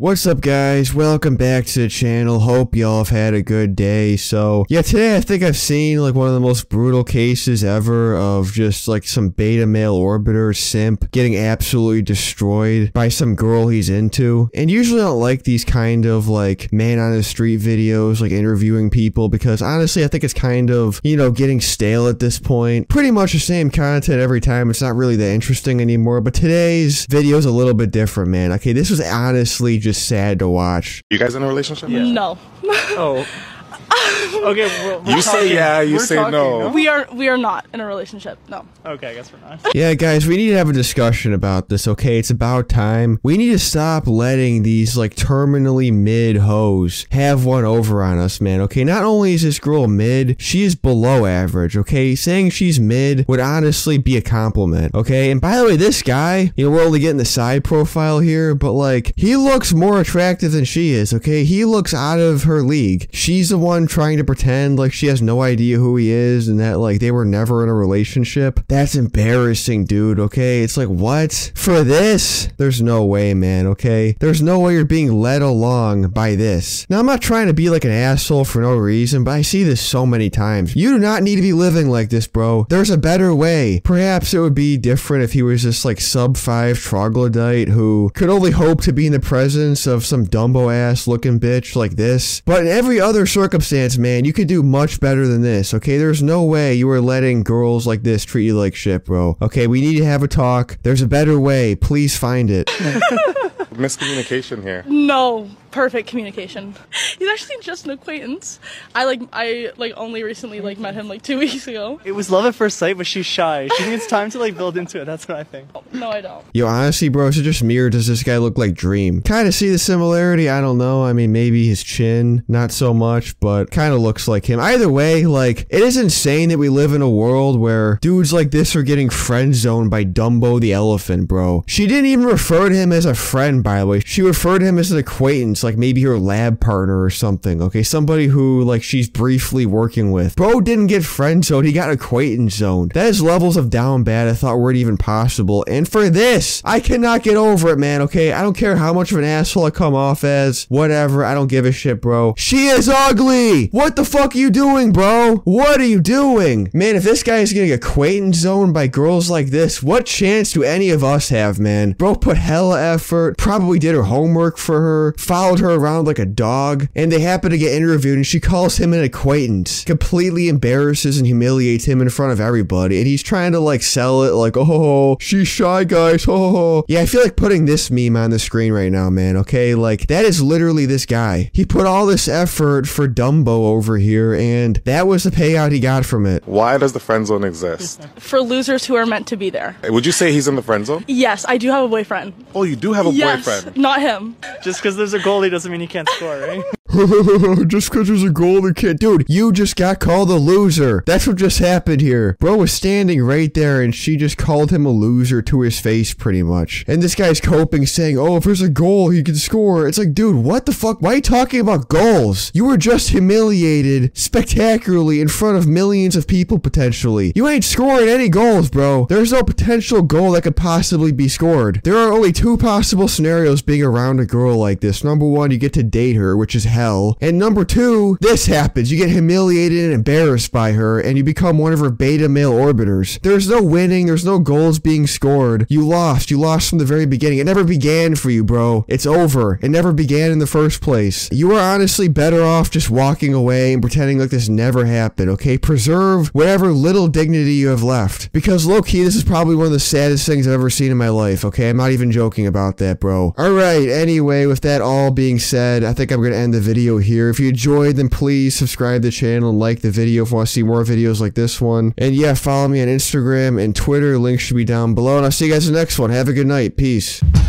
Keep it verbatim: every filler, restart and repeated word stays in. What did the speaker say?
What's up, guys? Welcome back to the channel. Hope y'all have had a good day. So yeah, today I think I've seen like one of the most brutal cases ever of just like some beta male orbiter simp getting absolutely destroyed by some girl he's into. And usually I don't like these kind of like man on the street videos, like interviewing people, because honestly I think it's kind of, you know, getting stale at this point. Pretty much the same content every time. It's not really that interesting anymore. But today's video is a little bit different, man. Okay, this was honestly just sad to watch. You guys in a relationship? Yeah. No. Oh. Okay, we're, we're you say talking. yeah, you We're say talking, no. We are we are not in a relationship. No. Okay, I guess we're not. Yeah, guys, we need to have a discussion about this, okay? It's about time. We need to stop letting these, like, terminally mid hoes have one over on us, man, okay? Not only is this girl mid, she is below average, okay? Saying she's mid would honestly be a compliment, okay? And by the way, this guy, you know, we're only getting the side profile here, but, like, he looks more attractive than she is, okay? He looks out of her league. She's the one trying to pretend like she has no idea who he is and that like they were never in a relationship. That's embarrassing, dude, okay? It's like, what? For this? There's no way, man, okay? There's no way you're being led along by this. Now, I'm not trying to be like an asshole for no reason, but I see this so many times. You do not need to be living like this, bro. There's a better way. Perhaps it would be different if he was just like sub five troglodyte who could only hope to be in the presence of some Dumbo ass looking bitch like this. But in every other circumstance, man, you could do much better than this, okay? There's no way you are letting girls like this treat you like shit, bro. Okay, we need to have a talk. There's a better way. Please find it. Miscommunication here. No. Perfect communication. He's actually just an acquaintance. I like I like only recently like met him like two weeks ago. It was love at first sight, but she's shy. She needs time to like build into it. That's what I think. No, I don't. Yo, honestly, bro, is it just me or does this guy look like Dream? Kind of see the similarity. I don't know. I mean, maybe his chin, not so much, but kind of looks like him. Either way, like, it is insane that we live in a world where dudes like this are getting friend zoned by Dumbo the elephant, bro. She didn't even refer to him as a friend, by the way. She referred to him as an acquaintance, like maybe her lab partner or something, okay? Somebody who, like, she's briefly working with. Bro didn't get friend zoned, he got acquaintance zoned. That is levels of down bad I thought weren't even possible. And for this, I cannot get over it, man, okay? I don't care how much of an asshole I come off as, whatever, I don't give a shit, bro. She is ugly! What the fuck are you doing, bro? What are you doing? Man, if this guy is getting acquaintance zoned by girls like this, what chance do any of us have, man? Bro put hella effort, probably did her homework for her, followed her around like a dog, and they happen to get interviewed and she calls him an acquaintance, completely embarrasses and humiliates him in front of everybody, and he's trying to like sell it like, oh, she's shy, guys, oh. Yeah, I feel like putting this meme on the screen right now, man, okay? Like, that is literally this guy. He put all this effort for Dumbo over here, and that was the payout he got from it. Why does the friend zone exist? For losers who are meant to be there. Would you say he's in the friend zone? Yes, I do have a boyfriend. Oh, you do have a Yes, boyfriend. not him. Just because there's a goalie doesn't mean you can't score, right? Just because there's a goal that can't. Dude, you just got called a loser. That's what just happened here. Bro was standing right there and she just called him a loser to his face pretty much. And this guy's coping saying, oh, if there's a goal, he can score. It's like, dude, what the fuck? Why are you talking about goals? You were just humiliated spectacularly in front of millions of people potentially. You ain't scoring any goals, bro. There's no potential goal that could possibly be scored. There are only two possible scenarios being around a girl like this. Number one, you get to date her, which is hell. And number two, this happens. You get humiliated and embarrassed by her, and you become one of her beta male orbiters. There's no winning. There's no goals being scored. You lost. You lost from the very beginning. It never began for you, bro. It's over. It never began in the first place. You are honestly better off just walking away and pretending like this never happened, okay? Preserve whatever little dignity you have left. Because low-key, this is probably one of the saddest things I've ever seen in my life, okay? I'm not even joking about that, bro. Alright, anyway, with that all being said, I think I'm gonna end the video video here. If you enjoyed, then please subscribe to the channel and like the video if you want to see more videos like this one. And yeah, follow me on Instagram and Twitter. Links should be down below. And I'll see you guys in the next one. Have a good night. Peace.